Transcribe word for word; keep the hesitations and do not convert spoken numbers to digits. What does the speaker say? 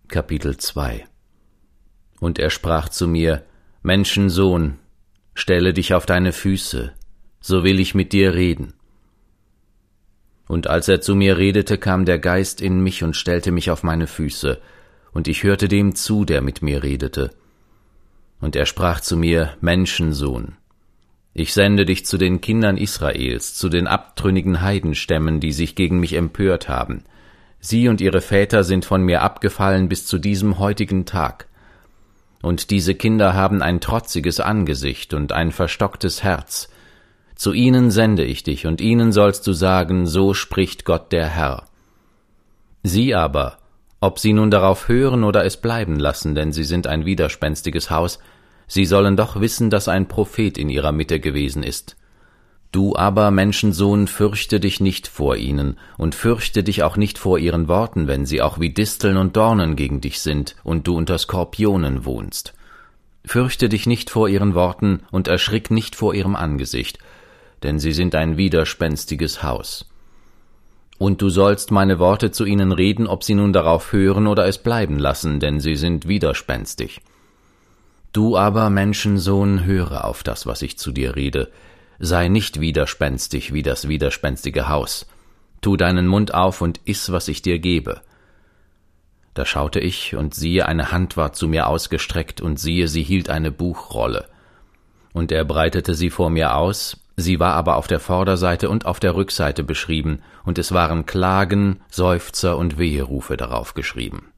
Kapitel zwei. Und er sprach zu mir: Menschensohn, stelle dich auf deine Füße, so will ich mit dir reden. Und als er zu mir redete, kam der Geist in mich und stellte mich auf meine Füße, und ich hörte dem zu, der mit mir redete. Und er sprach zu mir: Menschensohn, ich sende dich zu den Kindern Israels, zu den abtrünnigen Heidenstämmen, die sich gegen mich empört haben. Sie und ihre Väter sind von mir abgefallen bis zu diesem heutigen Tag. Und diese Kinder haben ein trotziges Angesicht und ein verstocktes Herz. Zu ihnen sende ich dich, und ihnen sollst du sagen, so spricht Gott der Herr. Sie aber, ob sie nun darauf hören oder es bleiben lassen, denn sie sind ein widerspenstiges Haus, sie sollen doch wissen, dass ein Prophet in ihrer Mitte gewesen ist. Du aber, Menschensohn, fürchte dich nicht vor ihnen, und fürchte dich auch nicht vor ihren Worten, wenn sie auch wie Disteln und Dornen gegen dich sind, und du unter Skorpionen wohnst. Fürchte dich nicht vor ihren Worten, und erschrick nicht vor ihrem Angesicht, denn sie sind ein widerspenstiges Haus. Und du sollst meine Worte zu ihnen reden, ob sie nun darauf hören oder es bleiben lassen, denn sie sind widerspenstig. Du aber, Menschensohn, höre auf das, was ich zu dir rede. Sei nicht widerspenstig wie das widerspenstige Haus. Tu deinen Mund auf und iss, was ich dir gebe. Da schaute ich, und siehe, eine Hand war zu mir ausgestreckt, und siehe, sie hielt eine Buchrolle. Und er breitete sie vor mir aus, sie war aber auf der Vorderseite und auf der Rückseite beschrieben, und es waren Klagen, Seufzer und Weherufe darauf geschrieben.